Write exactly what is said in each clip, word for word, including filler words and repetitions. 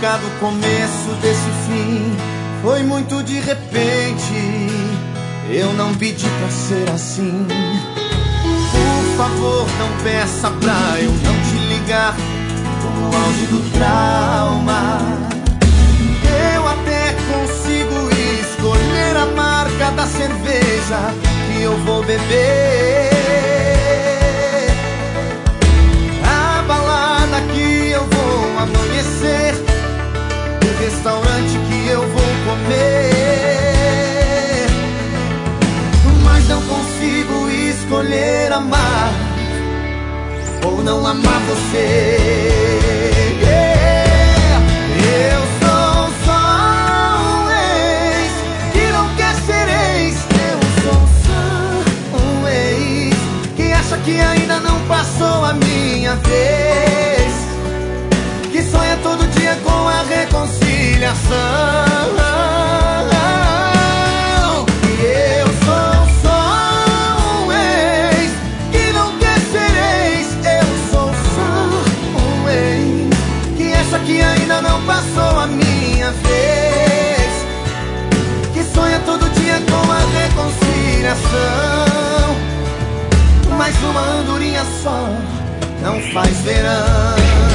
marcado o começo desse fim. Foi muito de repente, eu não pedi pra ser assim. Por favor, não peça pra eu não te ligar no auge do trauma. Eu até consigo escolher a marca da cerveja que eu vou beber, a balada que eu vou amanhecer, o restaurante que eu vou comer. Mas não consigo escolher amar ou não amar você. Yeah. Eu sou só um ex que não quer ser ex. Eu sou só um ex que acha que ainda não passou a minha vez, que sonha todo dia com a reconciliação. Que ainda não passou a minha vez, que sonha todo dia com a reconciliação. Mas uma andorinha só não faz verão.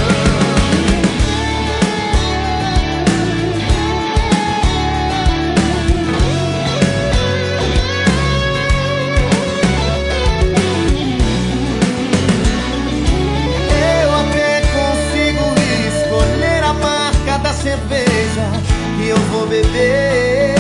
Cerveja que eu vou beber,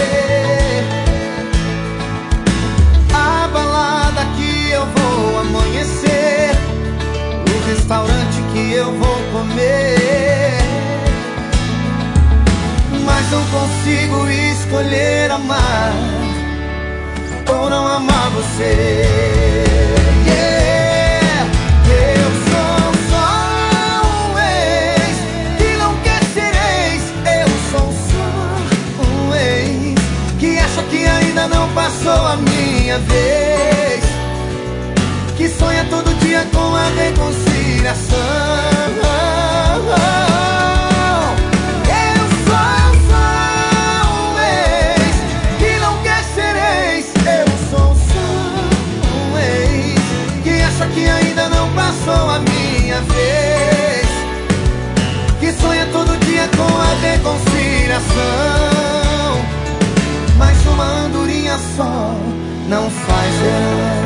a balada que eu vou amanhecer, o restaurante que eu vou comer. Mas não consigo escolher amar ou não amar você. Não passou a minha vez, que sonha todo dia com a reconciliação. Eu sou só um ex que não quer ser ex. Eu sou só um ex que acha que ainda não passou a minha vez, que sonha todo dia com a reconciliação. Mas uma andorinha só não faz verão.